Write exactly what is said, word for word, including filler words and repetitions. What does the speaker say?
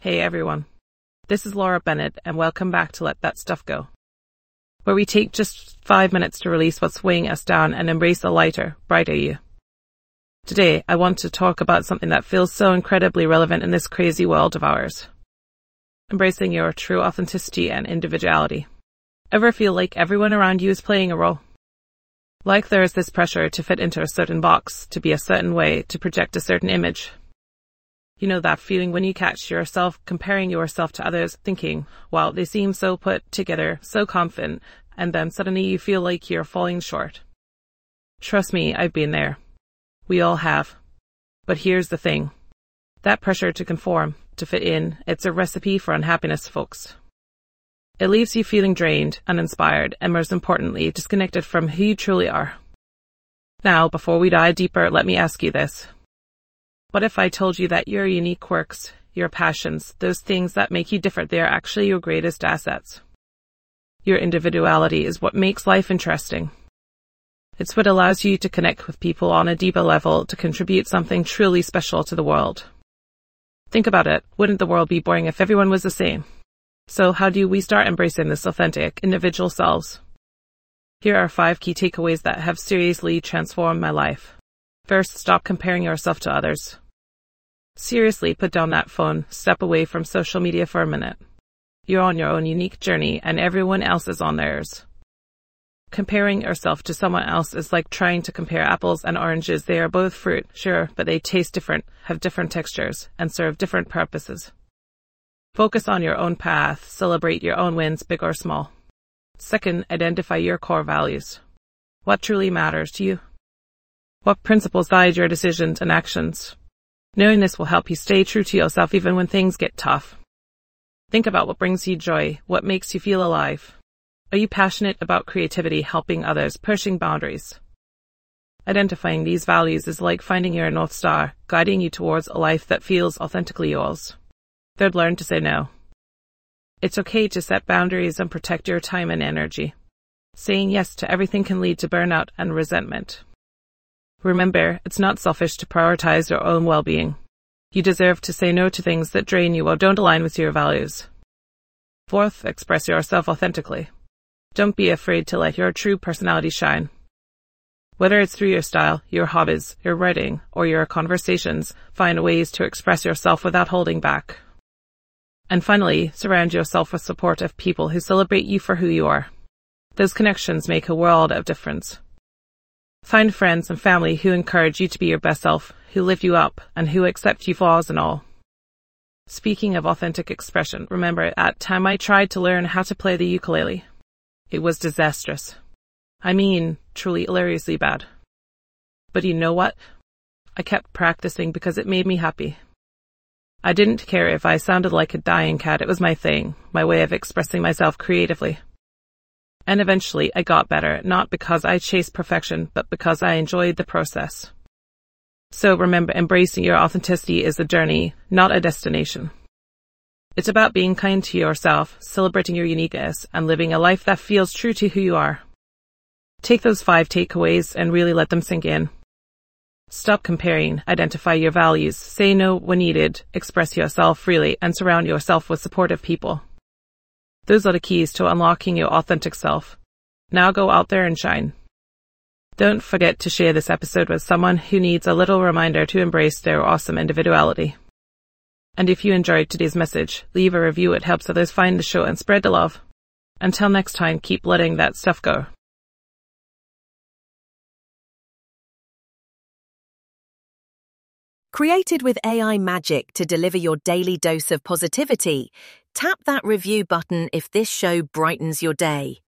Hey everyone, this is Laura Bennett and welcome back to Let That Stuff Go, where we take just five minutes to release what's weighing us down and embrace a lighter, brighter you. Today, I want to talk about something that feels so incredibly relevant in this crazy world of ours. Embracing your true authenticity and individuality. Ever feel like everyone around you is playing a role? Like there is this pressure to fit into a certain box, to be a certain way, to project a certain image. You know that feeling when you catch yourself comparing yourself to others, thinking, wow, they seem so put together, so confident, and then suddenly you feel like you're falling short. Trust me, I've been there. We all have. But here's the thing. That pressure to conform, to fit in, it's a recipe for unhappiness, folks. It leaves you feeling drained, uninspired, and most importantly, disconnected from who you truly are. Now, before we dive deeper, let me ask you this. What if I told you that your unique quirks, your passions, those things that make you different, they are actually your greatest assets? Your individuality is what makes life interesting. It's what allows you to connect with people on a deeper level, to contribute something truly special to the world. Think about it. Wouldn't the world be boring if everyone was the same? So how do we start embracing this authentic, individual selves? Here are five key takeaways that have seriously transformed my life. First, stop comparing yourself to others. Seriously, put down that phone, step away from social media for a minute. You're on your own unique journey and everyone else is on theirs. Comparing yourself to someone else is like trying to compare apples and oranges. They are both fruit, sure, but they taste different, have different textures, and serve different purposes. Focus on your own path, celebrate your own wins, big or small. Second, identify your core values. What truly matters to you? What principles guide your decisions and actions? Knowing this will help you stay true to yourself even when things get tough. Think about what brings you joy, what makes you feel alive. Are you passionate about creativity, helping others, pushing boundaries? Identifying these values is like finding your North Star, guiding you towards a life that feels authentically yours. Third, learn to say no. It's okay to set boundaries and protect your time and energy. Saying yes to everything can lead to burnout and resentment. Remember, it's not selfish to prioritize your own well-being. You deserve to say no to things that drain you or don't align with your values. Fourth, express yourself authentically. Don't be afraid to let your true personality shine. Whether it's through your style, your hobbies, your writing, or your conversations, find ways to express yourself without holding back. And finally, surround yourself with supportive people who celebrate you for who you are. Those connections make a world of difference. Find friends and family who encourage you to be your best self, who lift you up, and who accept you flaws and all. Speaking of authentic expression, remember at time I tried to learn how to play the ukulele. It was disastrous. I mean, truly hilariously bad. But you know what? I kept practicing because it made me happy. I didn't care if I sounded like a dying cat. It was my thing, my way of expressing myself creatively. And eventually I got better, not because I chased perfection, but because I enjoyed the process. So remember, embracing your authenticity is a journey, not a destination. It's about being kind to yourself, celebrating your uniqueness, and living a life that feels true to who you are. Take those five takeaways and really let them sink in. Stop comparing, identify your values, say no when needed, express yourself freely, and surround yourself with supportive people. Those are the keys to unlocking your authentic self. Now go out there and shine. Don't forget to share this episode with someone who needs a little reminder to embrace their awesome individuality. And if you enjoyed today's message, leave a review. It helps others find the show and spread the love. Until next time, keep letting that stuff go. Created with A I magic to deliver your daily dose of positivity, tap that review button if this show brightens your day.